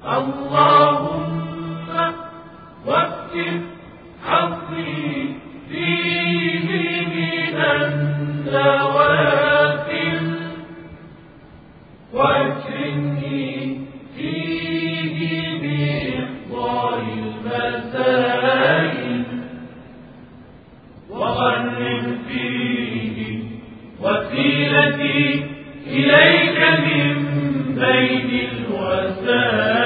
اللهم واكتب حظي فيه من النوافل واكرمني فيه بإحضار المسائل وغنم فيه وسيلتي إليك من بين الوسائل